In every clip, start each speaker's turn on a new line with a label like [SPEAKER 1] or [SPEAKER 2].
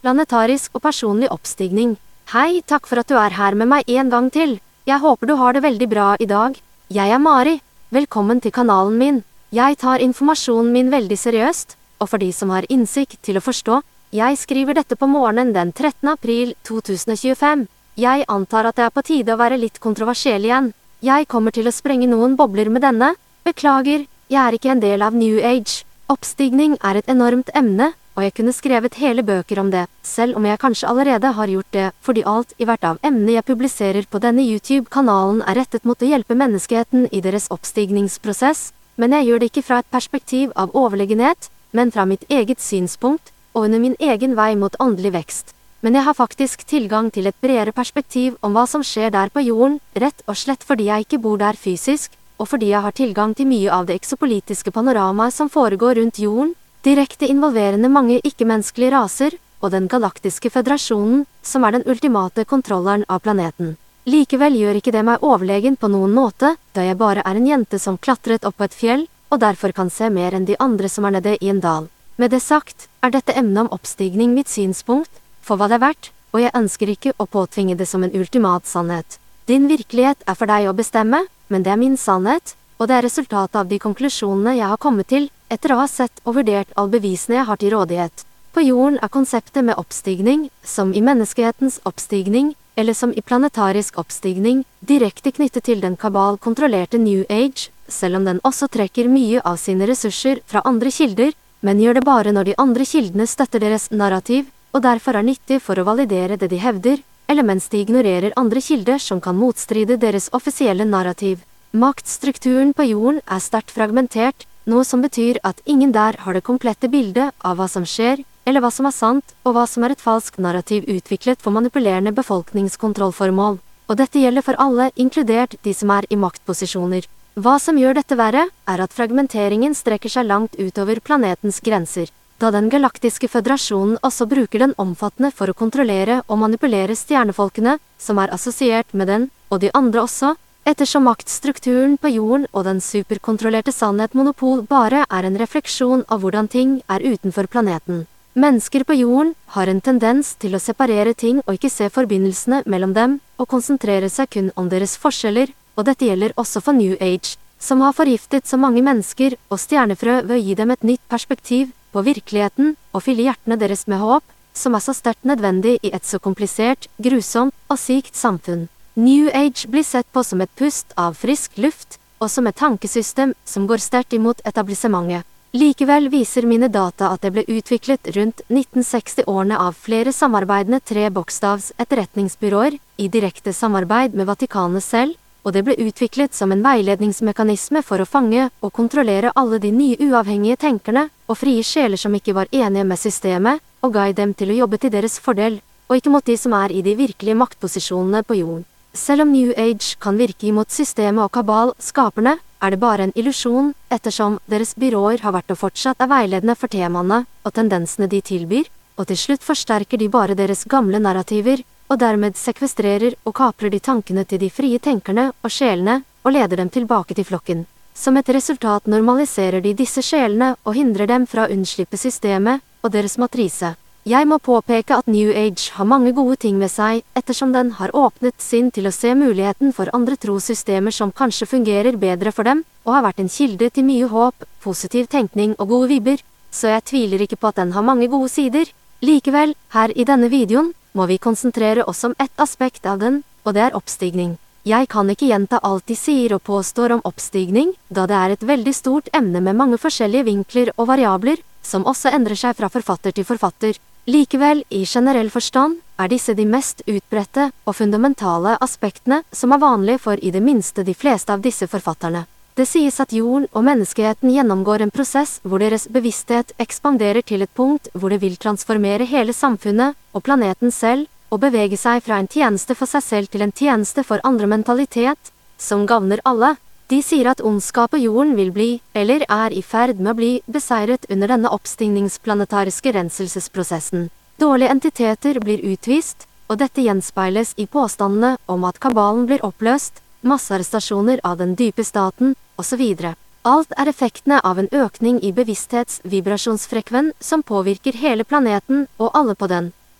[SPEAKER 1] planetarisk og personlig oppstigning. Hei, takk for at du er her med meg en gang til. Jeg håper du har det veldig bra i dag. Jeg er Mari. Velkommen til kanalen min. Jeg tar informasjonen min veldig seriøst, og for de som har innsikt til å forstå, jeg skriver dette på morgenen den 13. april 2025. Jeg antar at det er på tide å være litt kontroversiell igjen. Jeg kommer til å sprenge noen bobler med denne. Beklager, jeg er ikke en del av New Age. Oppstigning er et enormt emne, og jeg kunne skrevet hele bøker om det, selv om jeg kanskje allerede har gjort det, fordi alt i hvert av emnene jeg publiserer på denne YouTube-kanalen er rettet mot å hjelpe menneskeheten i deres oppstigningsprosess, men jeg gjør det ikke fra et perspektiv av overlegenhet, men fra mitt eget synspunkt, og under min egen vei mot åndelig vekst. Men jeg har faktisk tilgang til et bredere perspektiv om hva som skjer der på jorden, rett og slett fordi jeg ikke bor der fysisk, og fordi jeg har tilgang til mye av det eksopolitiske panoramaet som foregår rundt jorden, direkte involverende mange ikke-menneskelige raser, og den galaktiske føderasjonen, som er den ultimate kontrolleren av planeten. Likevel gjør ikke det meg overlegen på noen måte, da jeg bare er en jente som klatret opp på et fjell, og derfor kan se mer enn de andre som er nede i en dal. Med det sagt, er dette emnet om oppstigning mitt synspunkt, for hva det er verdt, og jeg ønsker ikke å påtvinge det som en ultimat sannhet. Din virkelighet er for deg å bestemme, men det er min sannhet, og det er resultatet av de konklusjonene jeg har kommet til, etter å ha sett og vurdert alle bevisene jeg har til rådighet. På jorden er konseptet med oppstigning, som i menneskehetens oppstigning, eller som i planetarisk oppstigning, direkte knyttet til den kabal-kontrollerte New Age, selv om den også trekker mye av sine ressurser fra andre kilder, men gjør det bare når de andre kildene støtter deres narrativ, og derfor er nyttig for å validere det de hevder, eller mens de ignorerer andre kilder som kan motstride deres offisielle narrativ. Maktstrukturen på jorden er sterkt fragmentert, noe som betyr at ingen der har det komplette bildet av hva som skjer, eller hva som er sant, og hva som er et falskt narrativ utviklet for manipulerende befolkningskontrollformål. Og dette gjelder for alle, inkludert de som er i maktposisjoner. Hva som gjør dette verre, er at fragmenteringen strekker seg langt utover planetens grenser, da den galaktiske føderasjonen også bruker den omfattende for å kontrollere og manipulere stjernefolkene, som er assosiert med den, og de andre også, ettersom maktstrukturen på jorden og den superkontrollerte sannhet-monopol bare er en refleksjon av hvordan ting er utenfor planeten. Mennesker på jorden har en tendens til å separere ting og ikke se forbindelsene mellom dem, og konsentrere seg kun om deres forskjeller, og dette gjelder også for New Age, som har forgiftet så mange mennesker og stjernefrø ved å gi dem et nytt perspektiv på virkeligheten og fylle hjertene deres med håp, som er så sterkt nødvendig i et så komplisert, grusomt og sykt samfunn. New Age blir sett på som et pust av frisk luft, og som et tankesystem som går sterkt imot etablissementet. Likevel viser mine data at det ble utviklet rundt 1960-årene av flere samarbeidende trebokstavs etterretningsbyråer i direkte samarbeid med Vatikanet selv, og det ble utviklet som en veiledningsmekanisme for å fange og kontrollere alle de nye uavhengige tenkerne og frie sjeler som ikke var enige med systemet, og guide dem til å jobbe til deres fordel, og ikke mot de som er i de virkelige maktposisjonene på jorden. Selv om New Age kan virke imot systemet og kabal-skaperne, er det bare en illusjon, ettersom deres byråer har vært og fortsatt er veiledende for temaene og tendensene de tilbyr, og til slutt forsterker de bare deres gamle narrativer, og dermed sekvestrerer og kaprer de tankene til de frie tenkerne og sjelene, og leder dem tilbake til flokken. Som et resultat normaliserer de disse sjelene og hindrer dem fra å unnslippe systemet og deres matrise. Jeg må påpeke at New Age har mange gode ting med seg, ettersom den har åpnet sinn til å se muligheten for andre trossystemer som kanskje fungerer bedre for dem, og har vært en kilde til mye håp, positiv tenkning og gode vibber, så jeg tviler ikke på at den har mange gode sider. Likevel, her i denne videoen, må vi konsentrere oss om ett aspekt av den, og det er oppstigning. Jeg kan ikke gjenta alt de sier og påstår om oppstigning, da det er et veldig stort emne med mange forskjellige vinkler og variabler, som også endrer seg fra forfatter til forfatter. Likevel, i generell forstand, er disse de mest utbredte og fundamentale aspektene som er vanlige for i det minste de fleste av disse forfatterne. Det sies at jorden og menneskeheten gjennomgår en prosess hvor deres bevissthet ekspanderer til et punkt hvor det vil transformere hele samfunnet og planeten selv, og bevege seg fra en tjeneste for seg selv til en tjeneste for andre mentalitet, som gagner alle. De sier at ondskap på jorden vil bli, eller er i ferd med å bli, beseiret under denne oppstigningsplanetariske renselsesprosessen. Dårlige entiteter blir utvist, og dette gjenspeiles i påstandene om at kabalen blir oppløst, massearrestasjoner av den dype staten, osv. Alt er effektene av en økning i bevissthetsvibrasjonsfrekven som påvirker hele planeten og alle på den.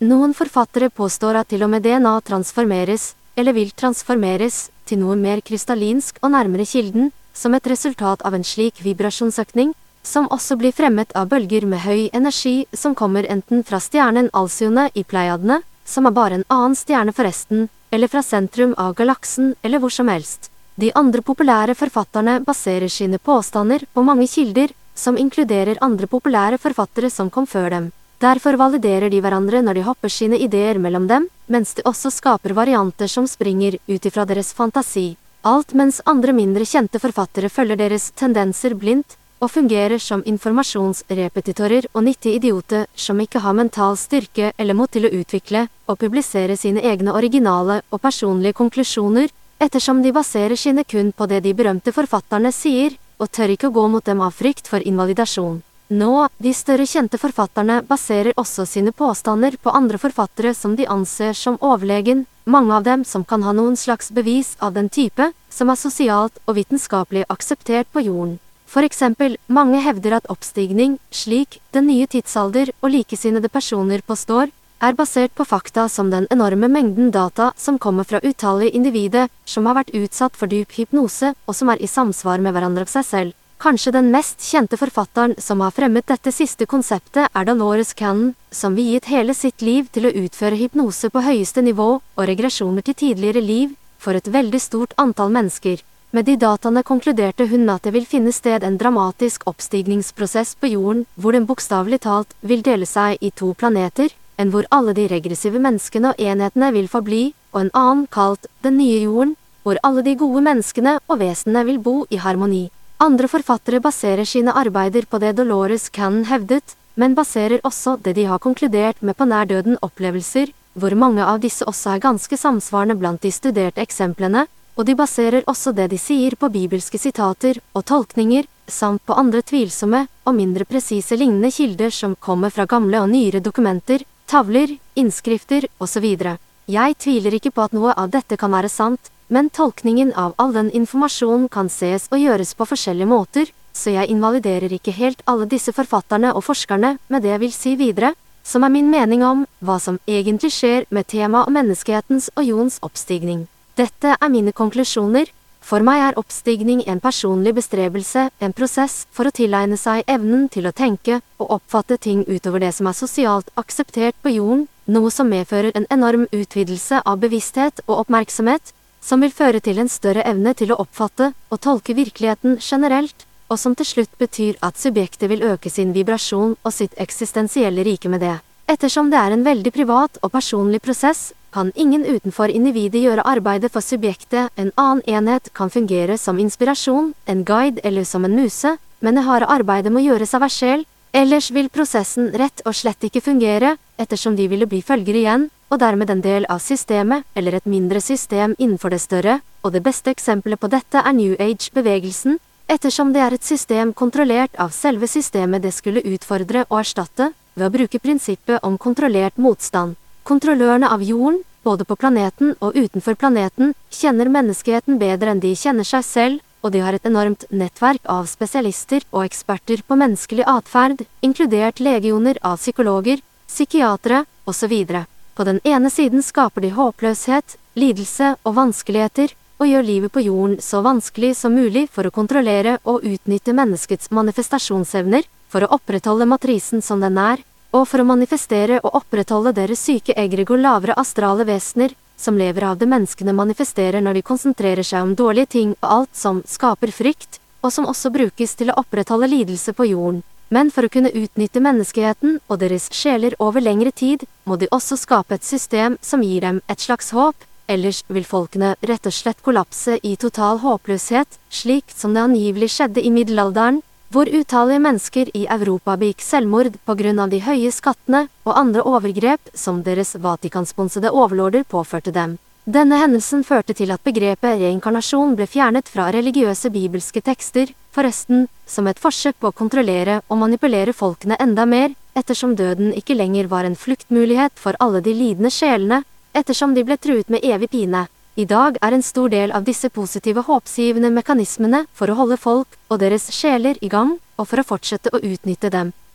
[SPEAKER 1] Noen forfattere påstår at til og med DNA transformeres, eller vil transformeres, til noe mer krystallinsk og nærmere kilden, som et resultat av en slik vibrasjonsøkning, som også blir fremmet av bølger med høy energi som kommer enten fra stjernen Alcyone i Pleiadene, som er bare en annen stjerne forresten, eller fra sentrum av galaksen, eller hvor som helst. De andre populære forfatterne baserer sine påstander på mange kilder, som inkluderer andre populære forfattere som kom før dem. Derfor validerer de hverandre når de hopper sine ideer mellom dem, mens de også skaper varianter som springer ut ifra deres fantasi. Alt mens andre mindre kjente forfattere følger deres tendenser blindt, og fungerer som informasjonsrepetitorer og nyttige idioter som ikke har mental styrke eller mot til å utvikle og publisere sine egne originale og personlige konklusjoner, ettersom de baserer sine kun på det de berømte forfatterne sier, og tør ikke å gå mot dem av frykt for invalidasjon. Nå, de større kjente forfatterne baserer også sine påstander på andre forfattere som de anser som overlegen, mange av dem som kan ha noen slags bevis av den type, som er sosialt og vitenskapelig akseptert på jorden. For eksempel, mange hevder at oppstigning, slik den nye tidsalder og likesinnede personer påstår, er basert på fakta som den enorme mengden data som kommer fra utallige individer som har vært utsatt for dyp hypnose og som er i samsvar med hverandre av seg selv. Kanskje den mest kjente forfatteren som har fremmet dette siste konseptet er Dolores Cannon, som viet hele sitt liv til å utføre hypnose på høyeste nivå og regresjoner til tidligere liv for et veldig stort antall mennesker. Med de dataene konkluderte hun at det vil finne sted en dramatisk oppstigningsprosess på jorden, hvor den bokstavelig talt vil dele seg i 2 planeter, en hvor alle de regressive menneskene og enhetene vil forbli, og en annen kalt den nye jorden, hvor alle de gode menneskene og vesenene vil bo i harmoni. Andre forfattere baserer sine arbeider på det Dolores Cannon hevdet, men baserer også det de har konkludert med på nærdøden opplevelser, hvor mange av disse også er ganske samsvarende blant de studerte eksemplene, og de baserer også det de sier på bibelske sitater og tolkninger, samt på andre tvilsomme og mindre presise lignende kilder som kommer fra gamle og nyere dokumenter, tavler, innskrifter osv. Jeg tviler ikke på at noe av dette kan være sant, men tolkningen av all den informasjonen kan ses og gjøres på forskjellige måter, så jeg invaliderer ikke helt alle disse forfatterne og forskerne med det jeg vil si videre, som er min mening om hva som egentlig skjer med tema om menneskehetens og jordens oppstigning. Dette er mine konklusjoner. For meg er oppstigning en personlig bestrebelse, en prosess for å tilegne seg evnen til å tenke og oppfatte ting utover det som er sosialt akseptert på jorden, noe som medfører en enorm utvidelse av bevissthet og oppmerksomhet, som vil føre til en større evne til å oppfatte og tolke virkeligheten generelt, og som til slutt betyr at subjektet vil øke sin vibrasjon og sitt eksistensielle rike med det. Ettersom det er en veldig privat og personlig prosess, kan ingen utenfor individet gjøre arbeidet for subjektet. En annen enhet kan fungere som inspirasjon, en guide eller som en muse, men det harde arbeidet må gjøres av hver sjel, ellers vil prosessen rett og slett ikke fungere, ettersom de ville bli følgere igjen, og dermed en del av systemet, eller et mindre system innenfor det større, og det beste eksempelet på dette er New Age-bevegelsen, ettersom det er et system kontrollert av selve systemet det skulle utfordre og erstatte, ved å bruke prinsippet om kontrollert motstand. Kontrollørene av jorden, både på planeten og utenfor planeten, kjenner menneskeheten bedre enn de kjenner seg selv, og de har et enormt nettverk av spesialister og eksperter på menneskelig atferd, inkludert legioner av psykologer, psykiatere, osv. På den ene siden skaper de håpløshet, lidelse og vanskeligheter, og gjør livet på jorden så vanskelig som mulig for å kontrollere og utnytte menneskets manifestasjonsevner, for å opprettholde matrisen som den er, og for å manifestere og opprettholde deres syke egregor lavere astrale vesener, som lever av det menneskene manifesterer når de konsentrerer seg om dårlige ting og alt som skaper frykt, og som også brukes til å opprettholde lidelse på jorden. Men for å kunne utnytte menneskeheten og deres sjeler over lengre tid, må de også skape et system som gir dem et slags håp, ellers vil folkene rett og slett kollapse i total håpløshet, slik som det angivelig skjedde i middelalderen, hvor utallige mennesker i Europa begikk selvmord på grunn av de høye skattene og andre overgrep som deres Vatikansponsede overlorder påførte dem. Denne hendelsen førte til at begrepet reinkarnasjon ble fjernet fra religiøse bibelske tekster, forresten, som et forsøk på å kontrollere og manipulere folkene enda mer, ettersom døden ikke lenger var en fluktmulighet for alle de lidende sjelene, ettersom de ble truet med evig pine. I dag er en stor del av disse positive håpsgivende mekanismene for å holde folk og deres sjeler i gang, og for å fortsette å utnytte dem.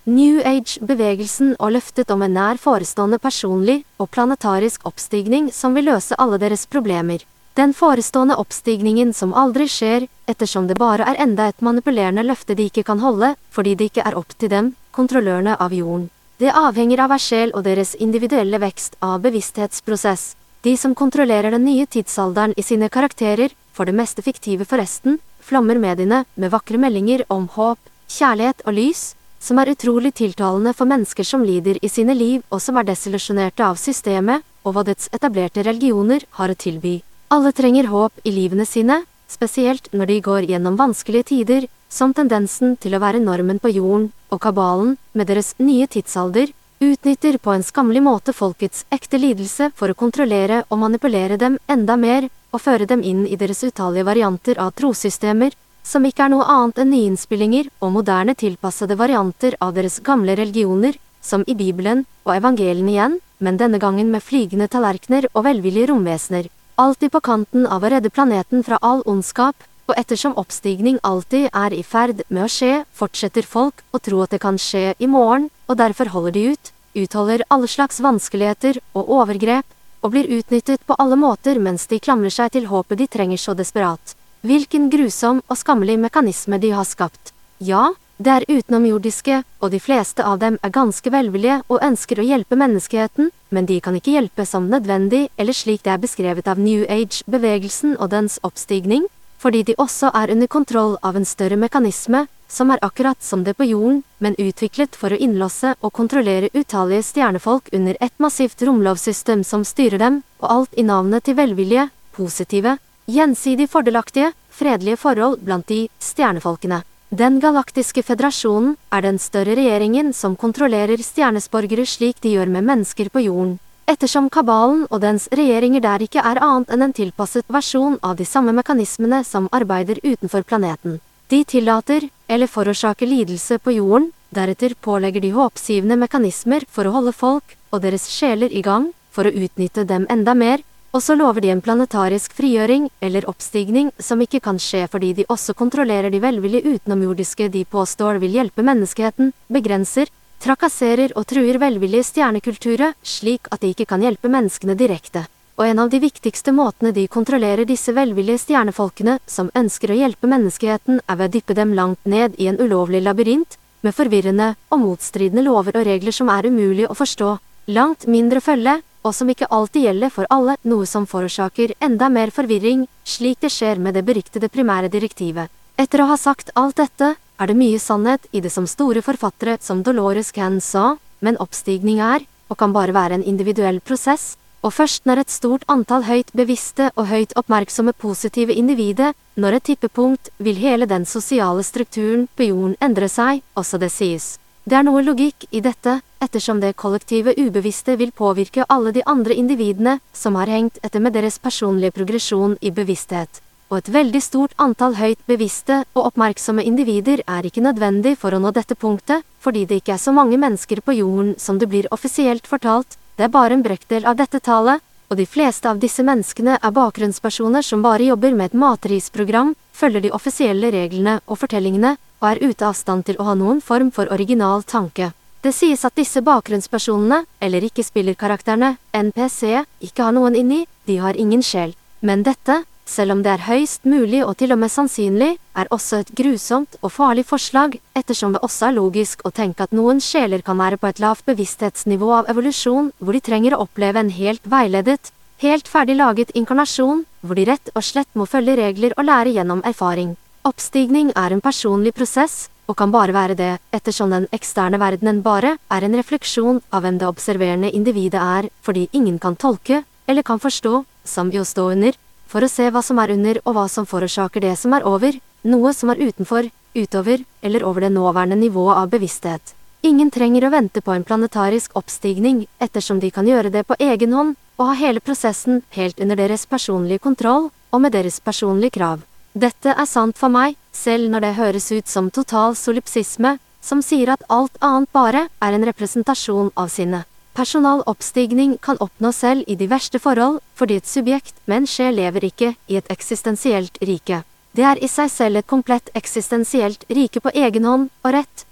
[SPEAKER 1] New Age-bevegelsen og løftet om en nær forestående personlig og planetarisk oppstigning som vil løse alle deres problemer. Den forestående oppstigningen som aldri skjer, ettersom det bare er enda et manipulerende løfte de ikke kan holde, fordi det ikke er opp til dem, kontrollørene av jorden. Det avhenger av hver sjel og deres individuelle vekst av bevissthetsprosess. De som kontrollerer den nye tidsalderen i sine karakterer, for det meste fiktive forresten, flommer mediene med vakre meldinger om håp, kjærlighet og lys, som er utrolig tiltalende for mennesker som lider i sine liv og som er desillusjonerte av systemet og hva dets etablerte religioner har å tilby. Alle trenger håp i livene sine, spesielt når de går gjennom vanskelige tider, som tendensen til å være normen på jorden, og kabalen, med deres nye tidsalder, utnytter på en skammelig måte folkets ekte lidelse for å kontrollere og manipulere dem enda mer, og føre dem inn i deres utallige varianter av trossystemer, som ikke er noe annet enn nyinnspillinger og moderne tilpassede varianter av deres gamle religioner, som i Bibelen og evangeliene igjen, men denne gangen med flygende tallerkener og velvillige romvesener. Alltid på kanten av å redde planeten fra all ondskap, og ettersom oppstigning alltid er i ferd med å skje, fortsetter folk å tro at det kan skje i morgen, og derfor holder de ut, utholder alle slags vanskeligheter og overgrep, og blir utnyttet på alle måter mens de klamrer seg til håpet de trenger så desperat. Hvilken grusom og skammelig mekanisme de har skapt. Ja, det er utenomjordiske, og de fleste av dem er ganske velvillige og ønsker å hjelpe menneskeheten, men de kan ikke hjelpe som nødvendig, eller slik det er beskrevet av New Age-bevegelsen og dens oppstigning, fordi de også er under kontroll av en større mekanisme, som er akkurat som det på jorden, men utviklet for å innlåse og kontrollere utallige stjernefolk under et massivt romlovssystem som styrer dem, og alt i navnet til velvilje, positive, gjensidig fordelaktige, fredelige forhold blant de stjernefolkene. Den galaktiske federasjonen er den større regjeringen som kontrollerer stjernesborgere slik de gjør med mennesker på jorden. Ettersom kabalen og dens regjeringer der ikke er annet enn en tilpasset versjon av de samme mekanismene som arbeider utenfor planeten. De tillater, eller forårsaker lidelse på jorden, deretter pålegger de håpsgivende mekanismer for å holde folk og deres sjeler i gang, for å utnytte dem enda mer, og så lover de en planetarisk frigjøring eller oppstigning som ikke kan skje fordi de også kontrollerer de velvillige utenomjordiske de påstår vil hjelpe menneskeheten, begrenser, trakasserer og truer velvillige stjernekulturer slik at de ikke kan hjelpe menneskene direkte. Og en av de viktigste måtene de kontrollerer disse velvillige stjernefolkene som ønsker å hjelpe menneskeheten er ved å dyppe dem langt ned i en ulovlig labyrint, med forvirrende og motstridende lover og regler som er umulig å forstå, langt mindre følge, og som ikke alltid gjelder for alle, noe som forårsaker enda mer forvirring, slik det skjer med det beryktede primære direktivet. Etter å ha sagt alt dette, er det mye sannhet i det som store forfattere som Dolores Cannon sa, men oppstigning er, og kan bare være en individuell prosess, og først når et stort antall høyt bevisste og høyt oppmerksomme positive individer når et tippepunkt, vil hele den sosiale strukturen på jorden endre seg, også det sies. Det er noe logikk i dette, ettersom det kollektive ubevisste vil påvirke alle de andre individene som har hengt etter med deres personlige progresjon i bevissthet. Og et veldig stort antall høyt bevisste og oppmerksomme individer er ikke nødvendig for å nå dette punktet, fordi det ikke er så mange mennesker på jorden som det blir offisielt fortalt, det er bare en brøkdel av dette tallet, og de fleste av disse menneskene er bakgrunnspersoner som bare jobber med et matrisprogram, følger de offisielle reglene og fortellingene, og er ute av stand til å ha noen form for original tanke. Det sies at disse bakgrunnspersonene, eller ikke spillerkarakterene, NPC, ikke har noen inni, de har ingen sjel. Men dette, selv om det er høyst mulig og til og med sannsynlig, er også et grusomt og farlig forslag, ettersom det også er logisk å tenke at noen sjeler kan være på et lavt bevissthetsnivå av evolusjon, hvor de trenger å oppleve en helt veiledet, helt ferdig laget inkarnasjon, hvor de rett og slett må følge regler og lære gjennom erfaring. Oppstigning er en personlig prosess, og kan bare være det, ettersom den eksterne verdenen bare er en refleksjon av hvem det observerende individet er, fordi ingen kan tolke, eller kan forstå, som i å stå under, for å se hva som er under og hva som forårsaker det som er over, noe som er utenfor, utover, eller over det nåværende nivået av bevissthet. Ingen trenger å vente på en planetarisk oppstigning, ettersom de kan gjøre det på egen hånd, og ha hele prosessen helt under deres personlige kontroll, og med deres personlige krav. Dette er sant for meg, selv når det høres ut som total solipsisme, som sier at alt annet bare er en representasjon av sinnet. Personal oppstigning kan oppnå selv i de verste forhold, fordi et subjekt med en sjel lever ikke i et eksistensielt rike. Det er i seg selv et komplett eksistensielt rike på egen hånd, og rett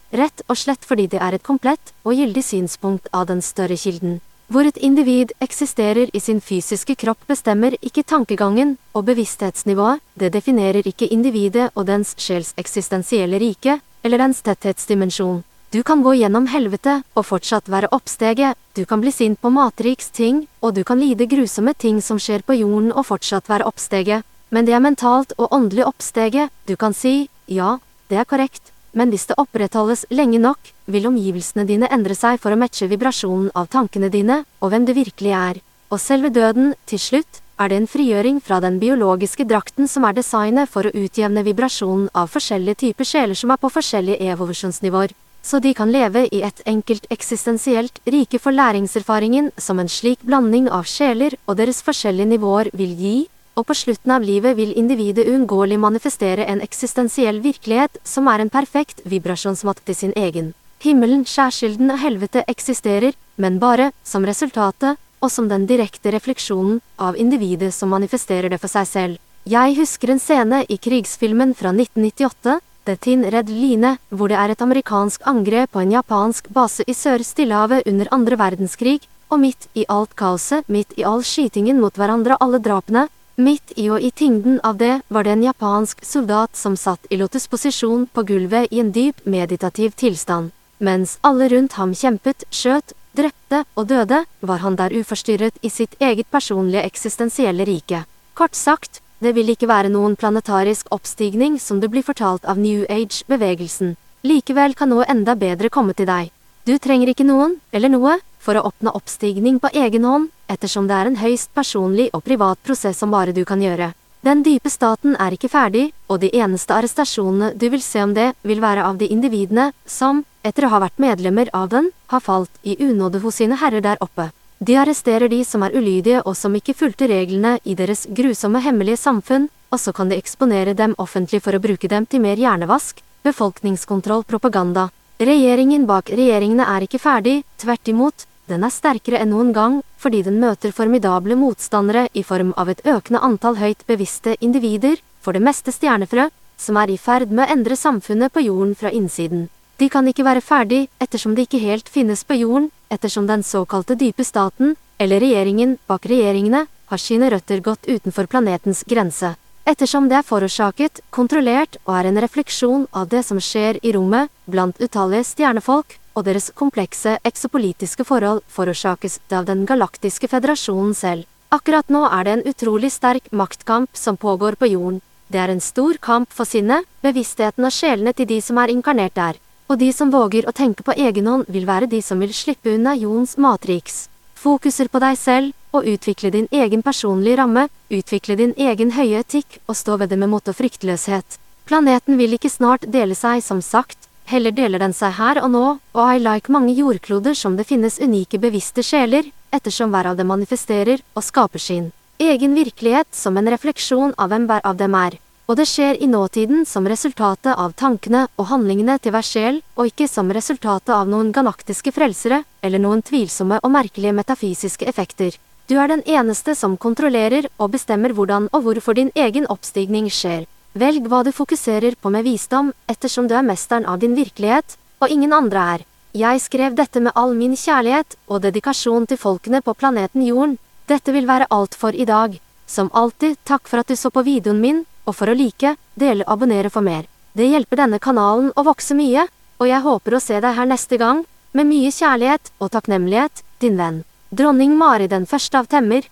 [SPEAKER 1] rett og slett fordi det er et komplett og gyldig synspunkt av den større kilden. Hvor et individ eksisterer i sin fysiske kropp bestemmer ikke tankegangen og bevissthetsnivået, det definerer ikke individet og dens sjels eksistensielle rike, eller dens tetthetsdimensjon. Du kan gå gjennom helvete og fortsatt være oppsteget, du kan bli sint på matriks ting, og du kan lide grusomme ting som skjer på jorden og fortsatt være oppsteget. Men det er mentalt og åndelig oppsteget, du kan si, ja, det er korrekt. Men hvis det opprettholdes lenge nok, vil omgivelsene dine endre seg for å matche vibrasjonen av tankene dine, og hvem du virkelig er. Og selve døden, til slutt, er det en frigjøring fra den biologiske drakten som er designet for å utjevne vibrasjonen av forskjellige typer sjeler som er på forskjellige evolusjonsnivåer, så de kan leve i et enkelt eksistensielt rike for læringserfaringen som en slik blanding av sjeler og deres forskjellige nivåer vil gi, og på slutten av livet vil individet uunngåelig manifestere en eksistensiell virkelighet som er en perfekt vibrasjonsmatt til sin egen. Himmelen, skjærsilden og helvete eksisterer, men bare som resultatet, og som den direkte refleksjonen av individet som manifesterer det for seg selv. Jeg husker en scene i krigsfilmen fra 1998, The Thin Red Line, hvor det er et amerikansk angrep på en japansk base i Sør-Stillehavet under andre verdenskrig, og midt i alt kaoset, midt i all skytingen mot hverandre og alle drapene, midt i og i tyngden av det, var det en japansk soldat som satt i lotusposisjon på gulvet i en dyp meditativ tilstand. Mens alle rundt ham kjempet, skjøt, drepte og døde, var han der uforstyrret i sitt eget personlige eksistensielle rike. Kort sagt, det vil ikke være noen planetarisk oppstigning som det blir fortalt av New Age-bevegelsen. Likevel kan noe enda bedre komme til deg. Du trenger ikke noen, eller noe, for å oppnå oppstigning på egen hånd, ettersom det er en høyst personlig og privat prosess som bare du kan gjøre. Den dype staten er ikke ferdig, og de eneste arrestasjonene du vil se om det, vil være av de individene som, etter å ha vært medlemmer av den, har falt i unåde hos sine herrer der oppe. De arresterer de som er ulydige og som ikke fulgte reglene i deres grusomme hemmelige samfunn, og så kan de eksponere dem offentlig for å bruke dem til mer hjernevask, befolkningskontroll, propaganda. Regjeringen bak regjeringene er ikke ferdig, tvert imot, den er sterkere enn noen gang, fordi den møter formidable motstandere i form av et økende antall høyt bevisste individer, for det meste stjernefrø, som er i ferd med å endre samfunnet på jorden fra innsiden. De kan ikke være ferdig, ettersom de ikke helt finnes på jorden, ettersom den såkalte dype staten, eller regjeringen bak regjeringene, har sine røtter gått utenfor planetens grense. Ettersom det er forårsaket, kontrollert og er en refleksjon av det som skjer i rommet, blant utallige stjernefolk, og deres komplekse eksopolitiske forhold forårsakes det av den galaktiske federasjonen selv. Akkurat nå er det en utrolig sterk maktkamp som pågår på jorden. Det er en stor kamp for sinnet, bevisstheten og sjelene til de som er inkarnert der. Og de som våger å tenke på egen hånd vil være de som vil slippe unna jordens matriks. Fokuser på deg selv, og utvikle din egen personlige ramme, utvikle din egen høye etikk og stå ved det med mot og fryktløshet. Planeten vil ikke snart dele seg som sagt, heller deler den seg her og nå, og I like mange jordkloder som det finnes unike bevisste sjeler, ettersom hver av dem manifesterer og skaper sin egen virkelighet som en refleksjon av hvem hver av dem er. Og det skjer i nåtiden som resultatet av tankene og handlingene til hver sjel, og ikke som resultatet av noen galaktiske frelsere, eller noen tvilsomme og merkelige metafysiske effekter. Du er den eneste som kontrollerer og bestemmer hvordan og hvorfor din egen oppstigning skjer. Velg hva du fokuserer på med visdom, ettersom du er mesteren av din virkelighet, og ingen andre er. Jeg skrev dette med all min kjærlighet og dedikasjon til folkene på planeten Jorden. Dette vil være alt for i dag. Som alltid, takk for at du så på videoen min, og for å like, dele og abonnere for mer. Det hjelper denne kanalen å vokse mye, og jeg håper å se deg her neste gang, med mye kjærlighet og takknemlighet, din venn. Dronning Mari den første av Temmer.